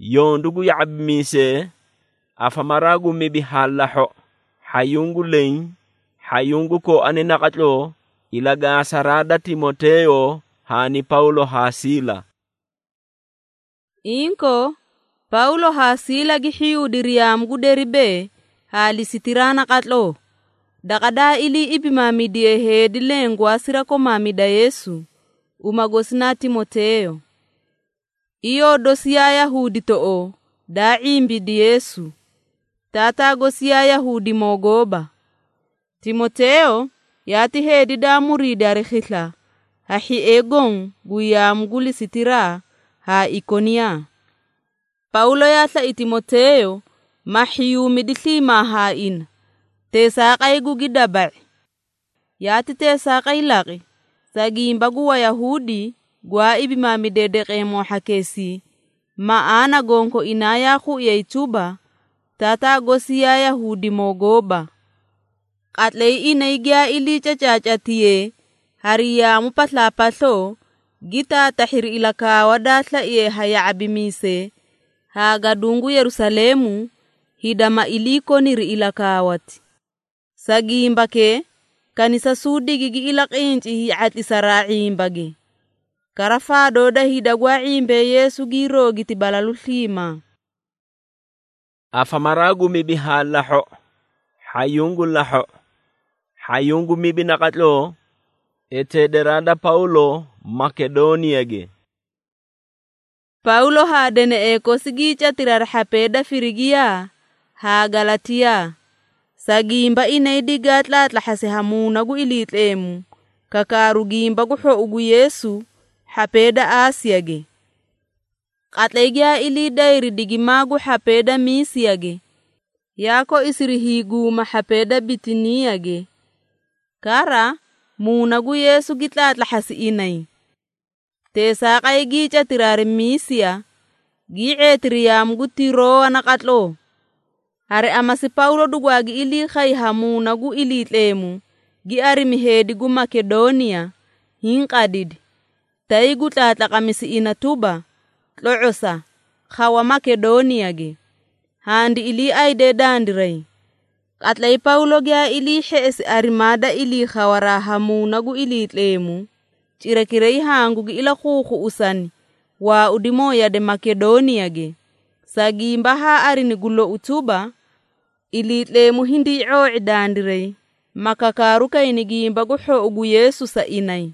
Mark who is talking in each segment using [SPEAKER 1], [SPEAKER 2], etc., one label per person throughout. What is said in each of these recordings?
[SPEAKER 1] yondugu yacabmise afamaragu mibi halaho hayungu lein hayungu ko ane nakatlo ilaga sarada Timoteo hani Paulo hasila.
[SPEAKER 2] Inko Paulo hasila gihiu diriyam guderibe hali sitirana katlo. Dakada ili ibimamidie hedi lengwa sira ko mamida Yesu umagosina Timoteo. Iyo dosia Yahudi too da imbidi Yesu. Tata gosia Yahudi mogoba. Timoteo yati hedi da muridi arikhila. Hahi egon guyam guli sitira ha Ikonia. Paulo yatla Timoteo mahiyu midithima ha in. Te saaqay gugidaba. Yati te saaqay laqi. Sagimba guwa Yahudi gwa ibimamidede mo hakesi. Maana gonko inaya khu yeituba. Tata gosia Yahudi mogoba. Katlay inaigya ili chachachatiye. Hariya mupatla patlo. Gita tahir ilaka wadatla iye haya abimise. Hagadungu Yerusalemu. Hidama iliko niri ilakawati. Sagimba ke kanisa sudi gigi ilaqinci hi atli saraimbage. Karafa doda hidagwa imbe Yesu giro giti balaluhlima.
[SPEAKER 1] Afamaragu mibi halaho hayungu laho hayungu mibi nakatlo etederada Paulo Makedonia ge.
[SPEAKER 2] Paulo hadene eko sigicha tirar hapeda Firigia ha Galatia. Sagimba inaidigat lat lahase hamuna gu ilitlemu. Kakaru gimba guho ugu Yesu hapeda Asiage. Katlegya ili dairi digimagu hapeda Misiage. Yako isirihigu mahapeda Bitiniage. Kara munagu Yesu gitlat lahasi inay. Tesa kay gicha tirare Misia. Giche tiriyam gu Tiroa nakatlo. Hare amasi Paulo dugwagi ili khay hamuna gu ilitlemu. Giari mihedi gu Makedonia. Hinkadid. Taigu tatlakamisi inatuba. Tlo'osa. Khawa Makedonia ge. Handi ili aide dandiray. Katlay Paulo gya ili heesi arimada ili khawara hamuna gu ilitlemu. Chirakirei hangu gi ila khuku usani. Wa udimo ya de Makedonia ge. Sagimba ha arini gulo utuba. Ilitlemu hindi dandiray. Makakaruka inigimba guho ugu Yesu sa inay.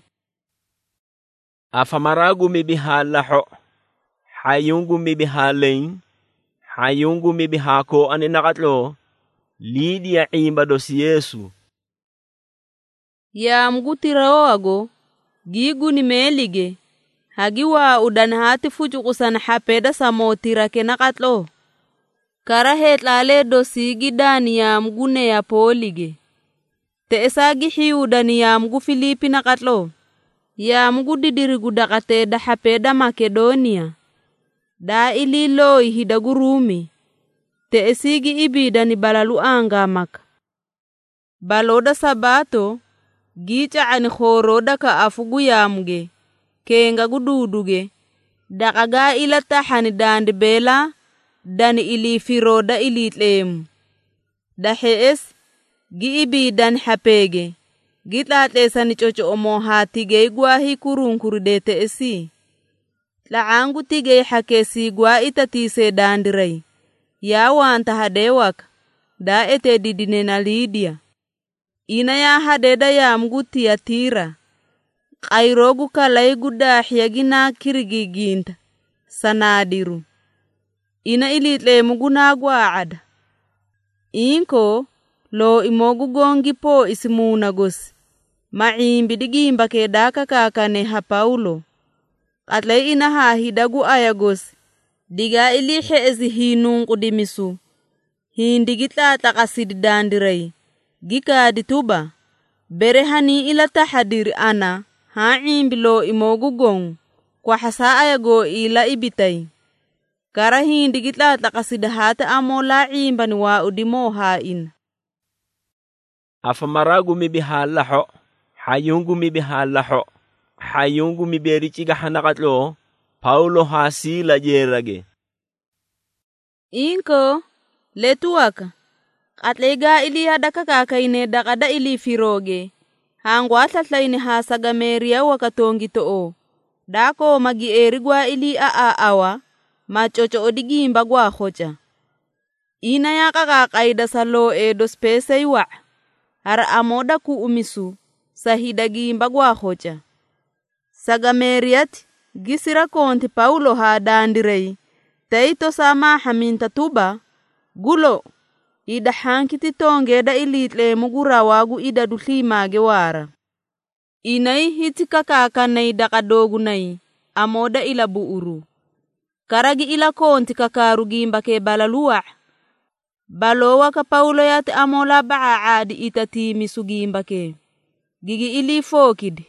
[SPEAKER 1] Afamaragu mibi halaho hayungu mibi halein hayungu mibi hako ane nakatlo Lidia imba dosi Yesu.
[SPEAKER 2] Ya mgutiraoago gigu ni melige. Hagiwa udanhati fujukusan hapeda samotira ke nakatlo. Karahet lale dosi gidani ya mgune ya polige. Teesagi hiudani ya mgu Filipi nakatlo. Ya mgu didirigu dakate da hapeda Makedonia. Da ililo ihidagurumi. Teesigi ibidani balalu angamak. Baloda sabato. Gicha ani khoroda ka afugu yamge. Kenga gududuge. Dakaga ilata hani dandi bela. Dani ili firoda ilitlemu. Dahees. Giibi dan hapege. Gitlatle sani chocho omo hatige gwahi kurunkuru dete esi. Laangu tige hakesi gwa itatise dandiray. Yawanta hadewak. Da ete didine na Lidia. Ina ya hadeda ya mguti ya Tira. Kairogu kalay gudahiya gina kirigiginta. Sanadiru. Ina ilitle muguna gwaad. Inko. Lo imogu gongi po isimuna gosi. Maimbi digimba ke daka kakane ha Paulo. Atlay inaha hidagu ayagosi. Diga ilihe ezi hinung kudimisu. Hindi gitla takasid dandiray. Gika dituba. Berehani ila tahadir ana. Haimbi lo imogu gong. Kwa hasa ayago ila ibitay. Kara hindi gitla takasid hata amo laimba ni wa udimo hain.
[SPEAKER 1] Afamaragu mibi halaho hayungu mibi halaho hayungu miberichiga hanakatlo Paulo hasila jerage.
[SPEAKER 2] Inko letuwaka atlega ili hadaka kakaine dakada ili firoge hangwa tlatlaini hasagameria wakatongi to dako magi erigwa ili awa machocho odigimba gwa khocha ina yaka kakaida salo edo spese iwa har amoda ku umisu sahida gimba gwa khocha sagameriat gisira konti Paulo ha dandirei taito sama haminta tuba gulo ida hankiti tongeda ilitle mugura wagu ida duhlimage wara inai hitika kakanai dakadogu nai amoda ila buuru karagi ila konti kakaru gimba ke balaluwa balowa ka Paulo yate amola baa adi itatimi sugimba ke gigi ili fokid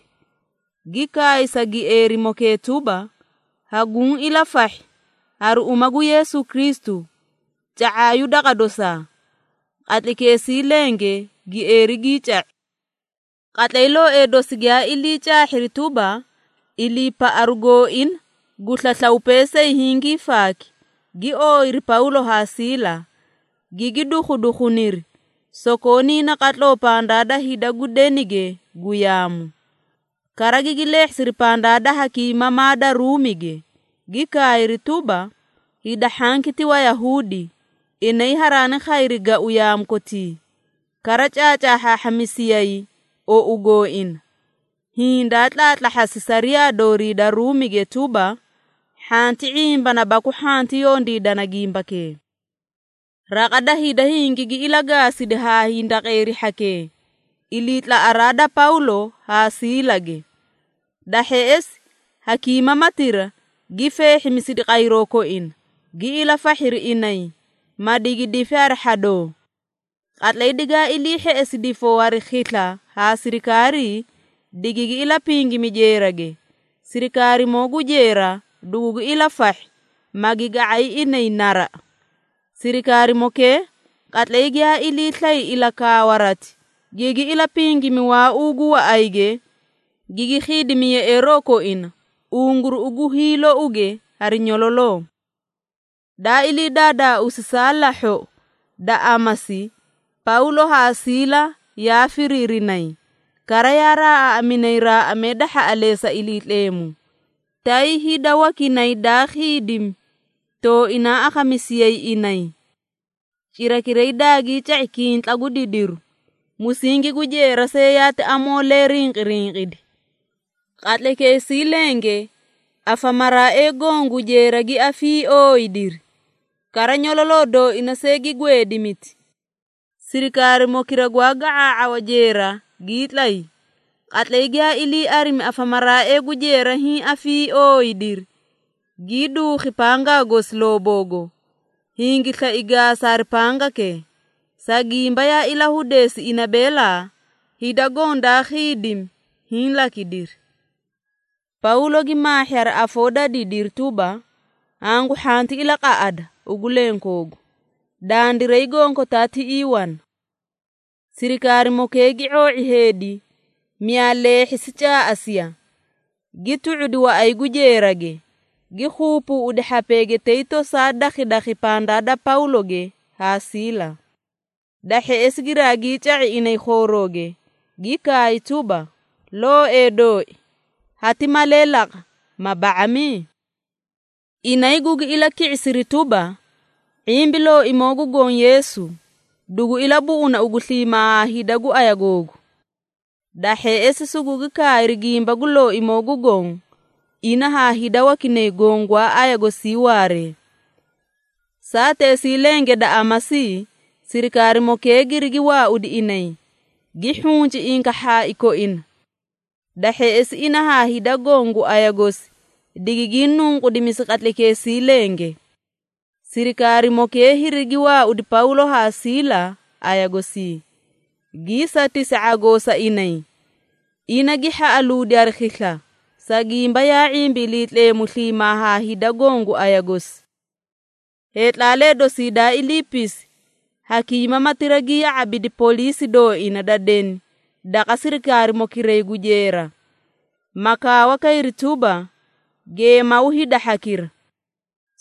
[SPEAKER 2] gikai sagi eri moke tuba hagun ila fahi haru umagu Yesu Kristu jaayu dakadosa atlike silenge gi eri gicha katlailo edosigya ili cha hirituba ili pa argo in gutlatlaupese hingi faki gi oiri Paulo hasila gigi dukhunir sokoni na katlo pandada hida gudenige guyamu karagi gilehsir pandada hakima mada rumige gikairi tuba hida hankiti wa Yahudi inai harane khairiga uyam koti karachacha ha hamisiyai o ugo in hinda tlatla hasisaria dori da rumige tuba hanti imba na baku hanti yondi danagimba ke raqada hida hingigi ilagasi de ha hinda qairi hake ilitla arada Paulo ha silage dahes hakima matira gife himisidi qairo ko in gi ila fahir inai madigi difar hado atlay diga ili heesdi fo wari khitla ha sirikari digigi ila pingi mijerage sirikari mogu jera dugu ila fah magiga ay inay nara sirikari moke atlay gya ili tlay ila kawarat gigi ila pingi mi wa ugu wa aige gigi khidi mi eroko in ungur ugu hilo uge hari nyololo da ili dada usisalaho da amasi Paulo hasila ya firirinai karayara aminaira amedaha alesa ili lemu tai hida wakinai da khidim to ina akamisiyai inai chirakirei dagi chaikin tlagudidiru musingi gujera seyate amole rinqid qatleke silenge afamara egongu jera gi afi oidir karanyololo do inasegi gwedimit sirikari mokira gwaga awajera gitlai atlayga ili arim afamara egujera hi afi oidir gidu khipanga goslobogo hingitla iga sarpanga ke sagimba ya ila hudesi inabela hidagonda khidim hinla kidir Paulo gi mahyar afoda didir tuba angu hanti ila qaada ugulenkogu dandirei gonko tati iwan sirikari mokegi o'i hedi miale hisicha asia gituudi wa ay gujerage gi khupu ude hapege teito sada khidakhi pandada Paulo ge hasila dahe esgiragi cha'i inay khoroge gi kai tuba lo edo hatimalelaq mabaami inay gugi ila ki'siri tuba imbilo imogu gon Yesu dugu ila buuna uguhlima hidagu ayagogu dahe esisugugi kairi gimba gulo imogu gon ina ha hidawa kine gongwa ayago siware sate silenge da amasi sirikari mokegirigi wa udi inai gihunji inka ha iko in dahe es ina ha hidagongu ayagos digiginnun qudimisiqatleke silenge sirikari moke hirigi wa udi Paulo hasila ayagosi gisa tisagosa inai ina giha aludi arkhila sagimba ya imbilitle muslima ha hidagongu ayagos hetlale do sida ilipis hakima matiragi ya abidi polisi do ina daden daka sirikari mokire gujera maka wakairi tuba ge mauhida hakir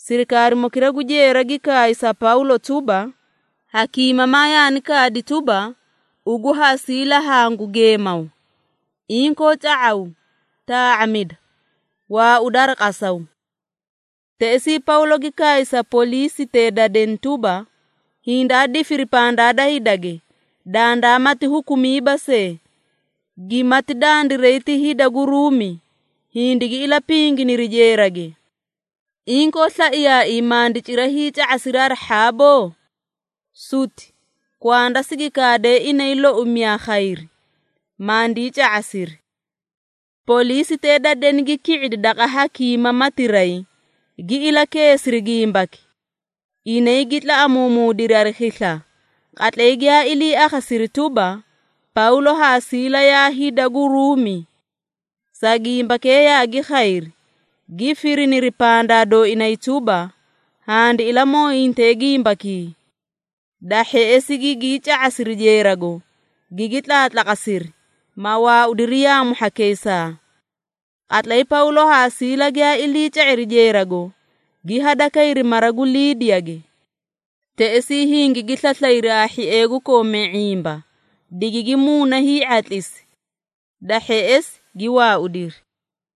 [SPEAKER 2] sirikari mokira gujera gikaisa Paulo tuba, hakima mayani kadi tuba, ugu hasila hangu gemau. Inko ta'aw, ta'amid, wa udar qasaw. Teesi Paulo gikaisa polisi te daden tuba, hinda di firipanda da hidage, danda mati hukumi base, gimati dandi reiti hida gurumi, hindigi ila pingi nirijerage. Inko sa iya imandi chirahicha asirar habo. Suti, kwanda sigikade inailo umia khairi, mandicha asiri. Polisi te daden giki'id daqa hakima matirai, gi ila kesri gimbaki. Inay gitla amumu dirarikhisha, katlegia ili akhasiri tuba, Paulo hasila ya hida gurumi. Sa gimbake ya gi khairi, gifiri niripanda do inay tuba, handi ila mo inte gimbaki. Dahe esigi gicha asiri jerago, gigitla atlakasiri, mawa udiriya muhakesa. Atlay Paulo hasila gya ilicha irijerago, gihada kairi maragu lidiage. Teesi hingi gitlatlayri ahi egu kome imba, digigi muna hi atlis. Dahe es giwa udir.